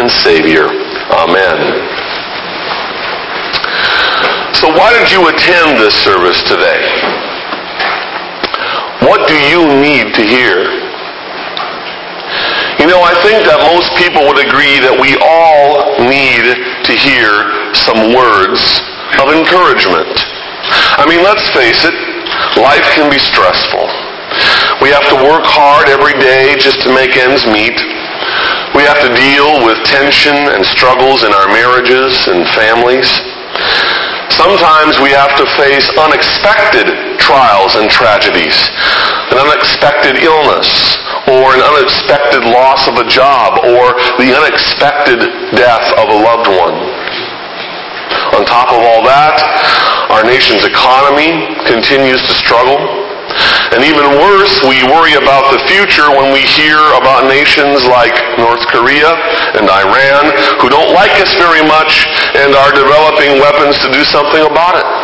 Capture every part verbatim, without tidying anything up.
and Savior. Amen. So why did you attend this service today? What do you need to hear? You know, I think that most people would agree that we all need to hear some words of encouragement. I mean, let's face it, life can be stressful. We have to work hard every day just to make ends meet. We have to deal with tension and struggles in our marriages and families. Sometimes we have to face unexpected trials and tragedies, an unexpected illness, or an unexpected loss of a job, or the unexpected death of a loved one. On top of all that, our nation's economy continues to struggle. And even worse, we worry about the future when we hear about nations like North Korea and Iran who don't like us very much and are developing weapons to do something about it.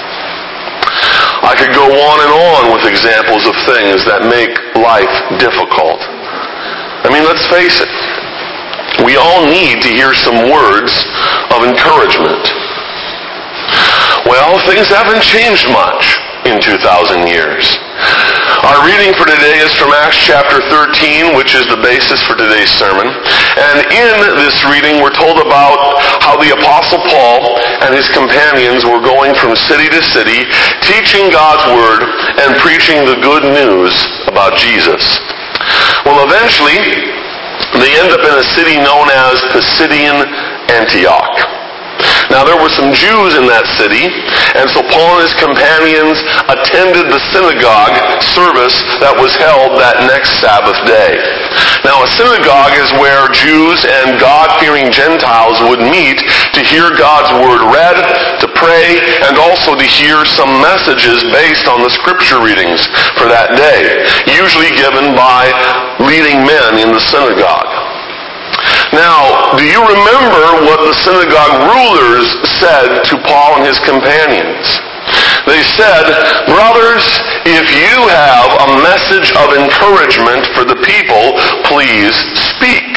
I could go on and on with examples of things that make life difficult. I mean, let's face it. We all need to hear some words of encouragement. Well, things haven't changed much in two thousand years. Our reading for today is from Acts chapter thirteen, which is the basis for today's sermon. And in this reading, we're told about how the Apostle Paul and his companions were going from city to city, teaching God's word and preaching the good news about Jesus. Well, eventually, they end up in a city known as Pisidian Antioch. Now, there were some Jews in that city, and so Paul and his companions attended the synagogue service that was held that next Sabbath day. Now, a synagogue is where Jews and God-fearing Gentiles would meet to hear God's word read, to pray, and also to hear some messages based on the scripture readings for that day, usually given by leading men in the synagogue. Now, do you remember what the synagogue rulers said to Paul and his companions? They said, "Brothers, if you have a message of encouragement for the people, please speak."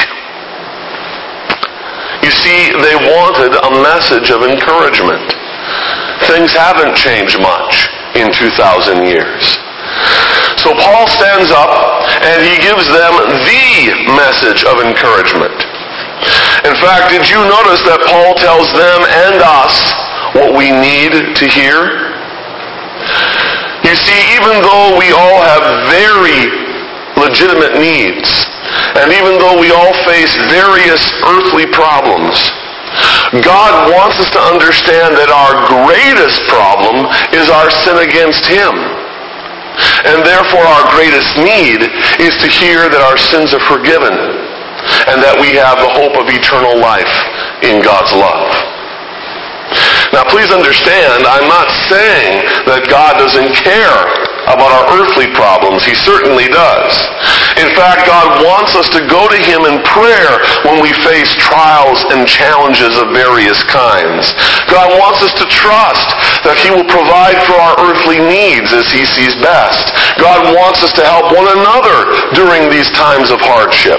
You see, they wanted a message of encouragement. Things haven't changed much in two thousand years. So Paul stands up and he gives them the message of encouragement. In fact, did you notice that Paul tells them and us what we need to hear? You see, even though we all have very legitimate needs, and even though we all face various earthly problems, God wants us to understand that our greatest problem is our sin against Him. And therefore our greatest need is to hear that our sins are forgiven and that we have the hope of eternal life in God's love. Now please understand, I'm not saying that God doesn't care about our earthly problems. He certainly does. In fact, God wants us to go to Him in prayer when we face trials and challenges of various kinds. God wants us to trust that He will provide for our earthly needs as He sees best. God wants us to help one another during these times of hardship.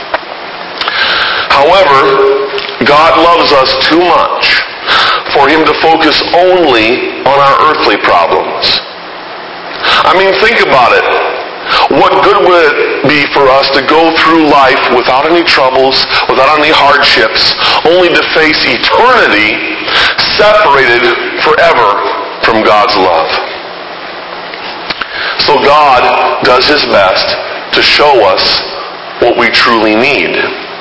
However, God loves us too much for Him to focus only on our earthly problems. I mean, think about it. What good would it be for us to go through life without any troubles, without any hardships, only to face eternity separated forever from God's love? So God does His best to show us what we truly need.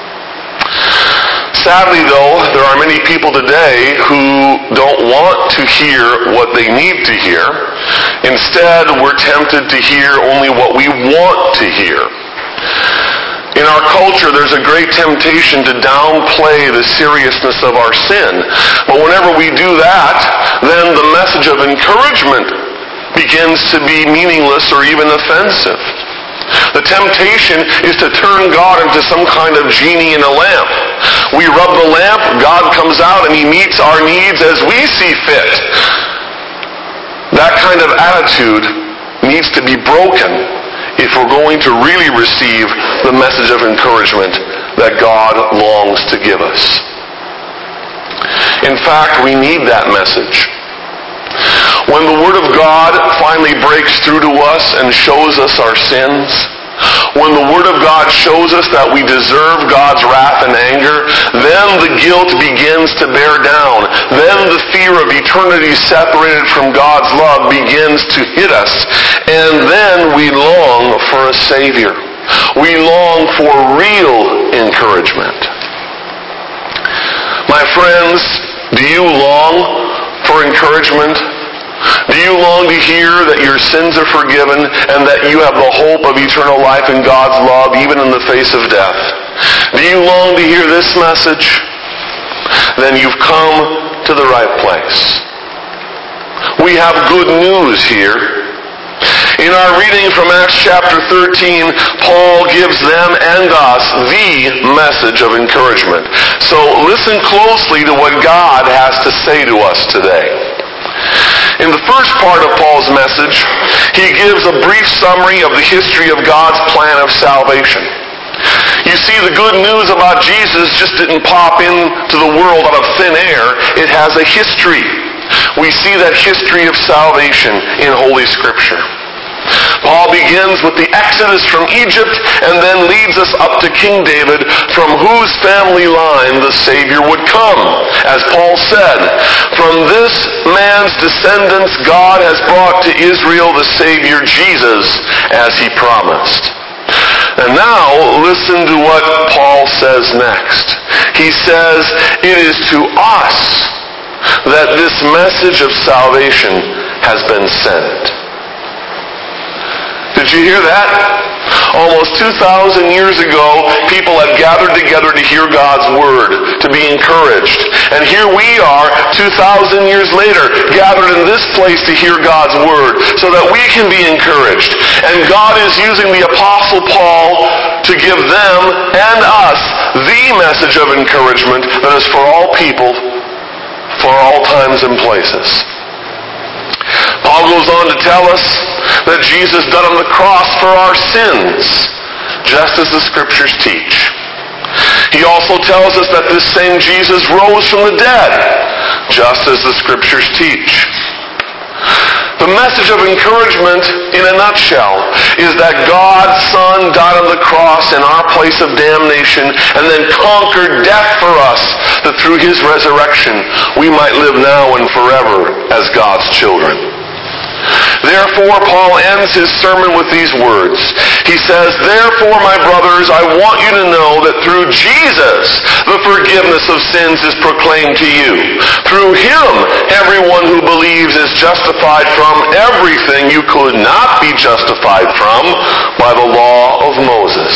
Sadly, though, there are many people today who don't want to hear what they need to hear. Instead, we're tempted to hear only what we want to hear. In our culture, there's a great temptation to downplay the seriousness of our sin. But whenever we do that, then the message of encouragement begins to be meaningless or even offensive. The temptation is to turn God into some kind of genie in a lamp. We rub the lamp, God comes out, and He meets our needs as we see fit. That kind of attitude needs to be broken if we're going to really receive the message of encouragement that God longs to give In fact, we need that message. When the Word of God finally breaks through to us and shows us our sins, when the Word of God shows us that we deserve God's wrath and anger, then the guilt begins to bear down. Then the fear of eternity separated from God's love begins to hit us. And then we long for a Savior. We long for real encouragement. My friends, do you long for encouragement? Do you long to hear that your sins are forgiven and that you have the hope of eternal life in God's love even in the face of death? Do you long to hear this message? Then you've come to the right place. We have good news here. In our reading from Acts chapter thirteen, Paul gives them and us the message of encouragement. So listen closely to what God has to say to us today. In the first part of Paul's message, he gives a brief summary of the history of God's plan of salvation. You see, the good news about Jesus just didn't pop into the world out of thin air. It has a history. We see that history of salvation in Holy Scripture. Paul begins with the Exodus from Egypt and then leads us up to King David, from whose family line the Savior would come. As Paul said, from this man's descendants God has brought to Israel the Savior Jesus, as he promised. And now listen to what Paul says next. He says, it is to us that this message of salvation has been sent. Did you hear that? Almost two thousand years ago, people had gathered together to hear God's Word, to be encouraged. And here we are, two thousand years later, gathered in this place to hear God's Word, so that we can be encouraged. And God is using the Apostle Paul to give them and us the message of encouragement that is for all people, for all times and places. Paul goes on to tell us that Jesus died on the cross for our sins, just as the Scriptures teach. He also tells us that this same Jesus rose from the dead, just as the Scriptures teach. The message of encouragement, in a nutshell, is that God's Son died on the cross in our place of damnation and then conquered death for us, that through His resurrection we might live now and forever as God's children. Therefore, Paul ends his sermon with these words. He says, therefore, my brothers, I want you to know that through Jesus, the forgiveness of sins is proclaimed to you. Through Him, everyone who believes is justified from everything you could not be justified from by the law of Moses.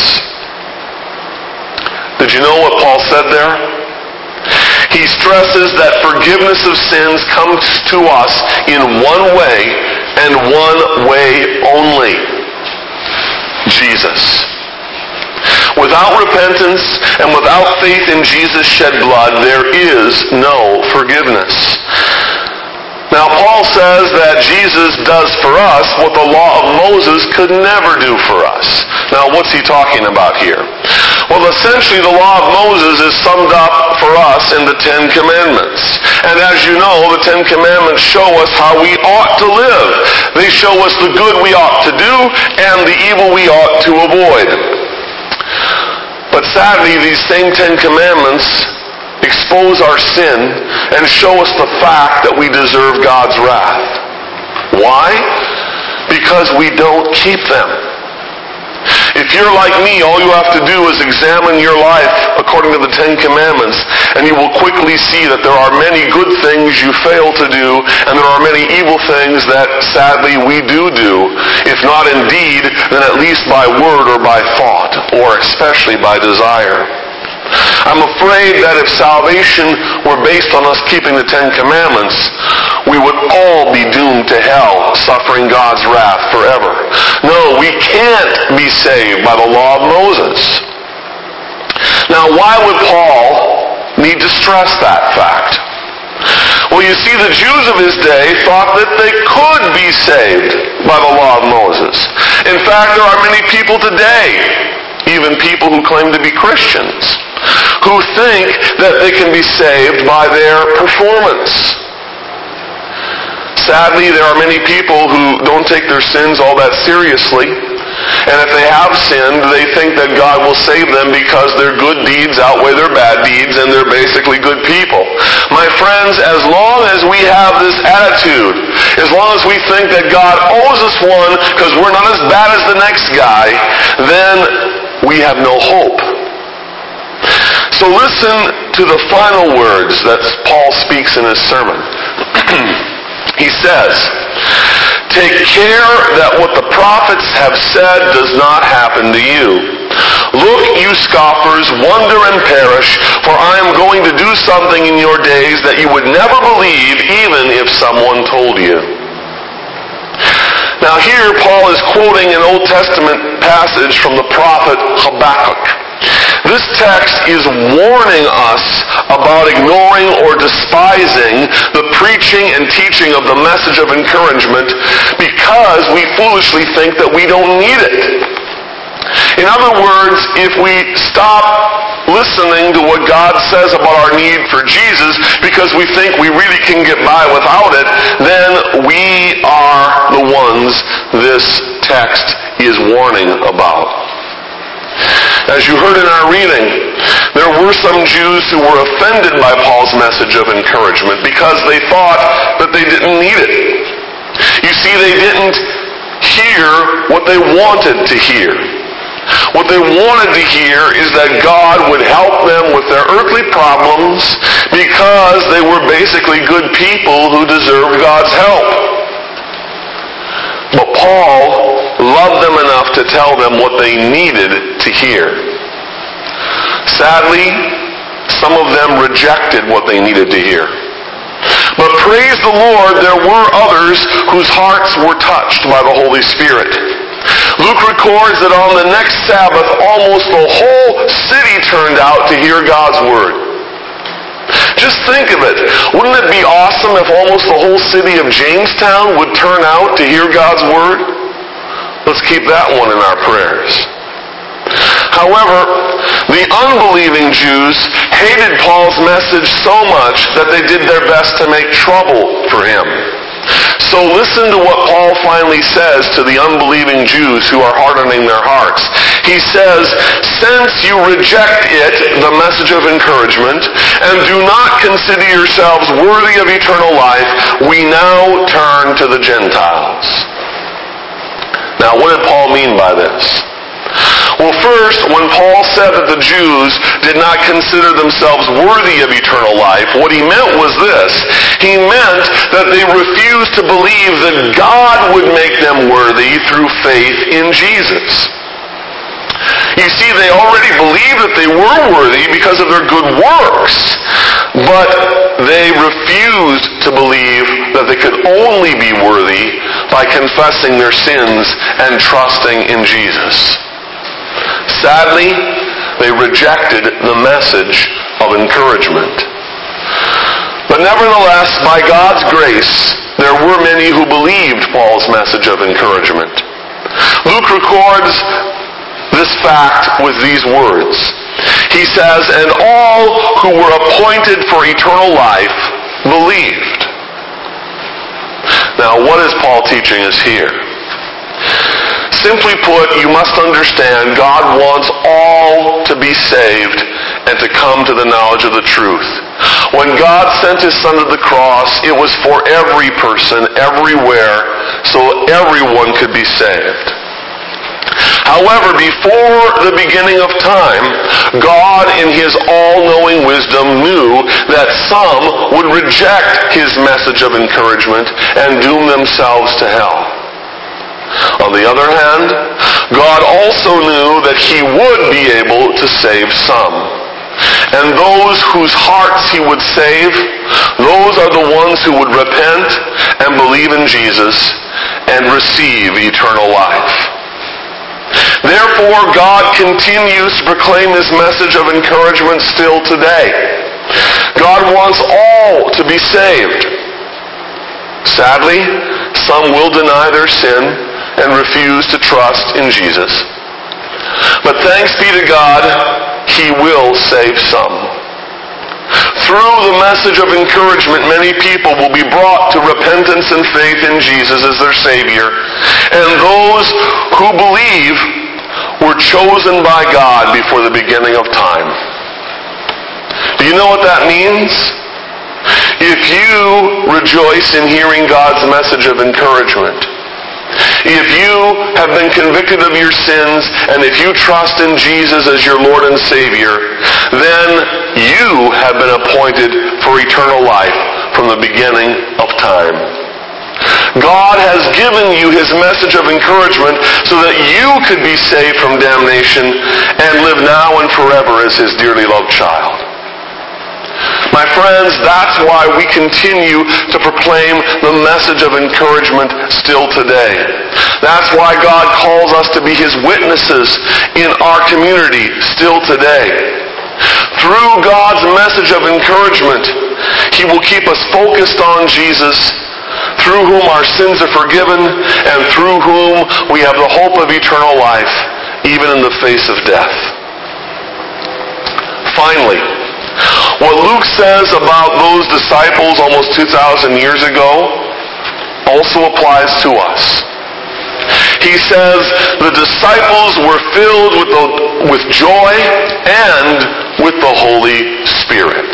Did you know what Paul said there? He stresses that forgiveness of sins comes to us in one way and one way only: Jesus. Without repentance and without faith in Jesus' shed blood, there is no forgiveness. Now, Paul says that Jesus does for us what the law of Moses could never do for us. Now, what's he talking about here? Well, essentially, the law of Moses is summed up for us in the Ten Commandments. And as you know, the Ten Commandments show us how we ought to live. They show us the good we ought to do and the evil we ought to avoid. But sadly, these same Ten Commandments expose our sin and show us the fact that we deserve God's wrath. Why? Because we don't keep them. If you're like me, all you have to do is examine your life according to the Ten Commandments, and you will quickly see that there are many good things you fail to do, and there are many evil things that sadly we do do, if not in deed, then at least by word or by thought, or especially by desire. I'm afraid that if salvation were based on us keeping the Ten Commandments, we would all be doomed to hell, suffering God's wrath forever. No, we can't be saved by the law of Moses. Now, why would Paul need to stress that fact? Well, you see, the Jews of his day thought that they could be saved by the law of Moses. In fact, there are many people today, even people who claim to be Christians, who think that they can be saved by their performance. Sadly, there are many people who don't take their sins all that seriously. And if they have sinned, they think that God will save them because their good deeds outweigh their bad deeds and they're basically good people. My friends, as long as we have this attitude, as long as we think that God owes us one because we're not as bad as the next guy, then we have no hope. So listen to the final words that Paul speaks in his sermon. He says, "Take care that what the prophets have said does not happen to you. Look, you scoffers, wonder and perish, for I am going to do something in your days that you would never believe even if someone told you." Now here Paul is quoting an Old Testament passage from the prophet Habakkuk. This text is warning us about ignoring or despising the preaching and teaching of the message of encouragement because we foolishly think that we don't need it. In other words, if we stop listening to what God says about our need for Jesus because we think we really can get by without it, then we are the ones this text is warning about. As you heard in our reading, there were some Jews who were offended by Paul's message of encouragement because they thought that they didn't need it. You see, they didn't hear what they wanted to hear. What they wanted to hear is that God would help them with their earthly problems because they were basically good people who deserved God's help. But Paul loved them enough to tell them what they needed to hear. Sadly, some of them rejected what they needed to hear. But praise the Lord, there were others whose hearts were touched by the Holy Spirit. Luke records that on the next Sabbath, almost the whole city turned out to hear God's word. Just think of it. Wouldn't it be awesome if almost the whole city of Jamestown would turn out to hear God's word? Let's keep that one in our prayers. However, the unbelieving Jews hated Paul's message so much that they did their best to make trouble for him. So listen to what Paul finally says to the unbelieving Jews who are hardening their hearts. He says, "Since you reject it, the message of encouragement, and do not consider yourselves worthy of eternal life, we now turn to the Gentiles." Now, what did Paul mean by this? Well, first, when Paul said that the Jews did not consider themselves worthy of eternal life, what he meant was this. He meant that they refused to believe that God would make them worthy through faith in Jesus. You see, they already believed that they were worthy because of their good works, but they refused to believe that they could only be worthy by confessing their sins and trusting in Jesus. Sadly, they rejected the message of encouragement. But nevertheless, by God's grace, there were many who believed Paul's message of encouragement. Luke records this fact with these words. He says, "And all who were appointed for eternal life believed." Now, what is Paul teaching us here? Simply put, you must understand God wants all to be saved and to come to the knowledge of the truth. When God sent His Son to the cross, it was for every person, everywhere, so everyone could be saved. However, before the beginning of time, God in His all-knowing wisdom knew that some would reject His message of encouragement and doom themselves to hell. On the other hand, God also knew that He would be able to save some. And those whose hearts He would save, those are the ones who would repent and believe in Jesus and receive eternal life. Therefore, God continues to proclaim His message of encouragement still today. God wants all to be saved. Sadly, some will deny their sin and refuse to trust in Jesus. But thanks be to God, He will save some. Through the message of encouragement, many people will be brought to repentance and faith in Jesus as their Savior. And those who believe were chosen by God before the beginning of time. Do you know what that means? If you rejoice in hearing God's message of encouragement, if you have been convicted of your sins, and if you trust in Jesus as your Lord and Savior, then you have been appointed for eternal life from the beginning of time. God has given you His message of encouragement so that you could be saved from damnation and live now and forever as His dearly loved child. My friends, that's why we continue to proclaim the message of encouragement still today. That's why God calls us to be His witnesses in our community still today. Through God's message of encouragement, He will keep us focused on Jesus, through whom our sins are forgiven, and through whom we have the hope of eternal life, even in the face of death. Finally, what Luke says about those disciples almost two thousand years ago also applies to us. He says the disciples were filled with, the, with joy and with the Holy Spirit.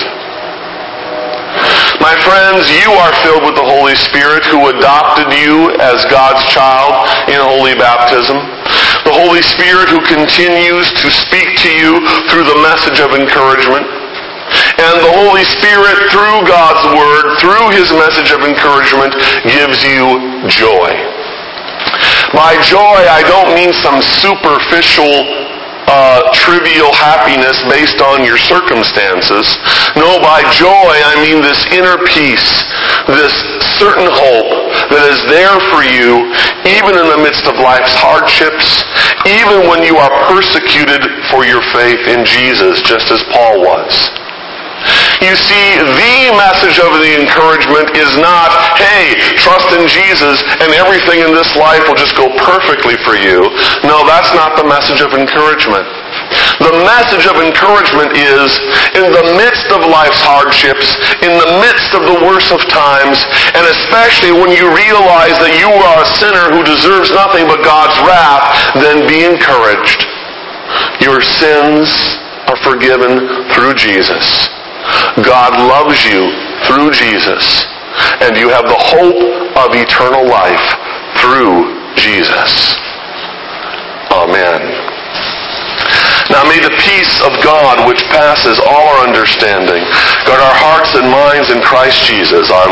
My friends, you are filled with the Holy Spirit who adopted you as God's child in holy baptism. The Holy Spirit who continues to speak to you through the message of encouragement. And the Holy Spirit, through God's Word, through His message of encouragement, gives you joy. By joy, I don't mean some superficial, uh, trivial happiness based on your circumstances. No, by joy, I mean this inner peace, this certain hope that is there for you, even in the midst of life's hardships, even when you are persecuted for your faith in Jesus, just as Paul was. You see, the message of the encouragement is not, hey, trust in Jesus and everything in this life will just go perfectly for you. No, that's not the message of encouragement. The message of encouragement is, in the midst of life's hardships, in the midst of the worst of times, and especially when you realize that you are a sinner who deserves nothing but God's wrath, then be encouraged. Your sins are forgiven through Jesus. God loves you through Jesus, and you have the hope of eternal life through Jesus. Amen. Now may the peace of God, which passes all our understanding, guard our hearts and minds in Christ Jesus, our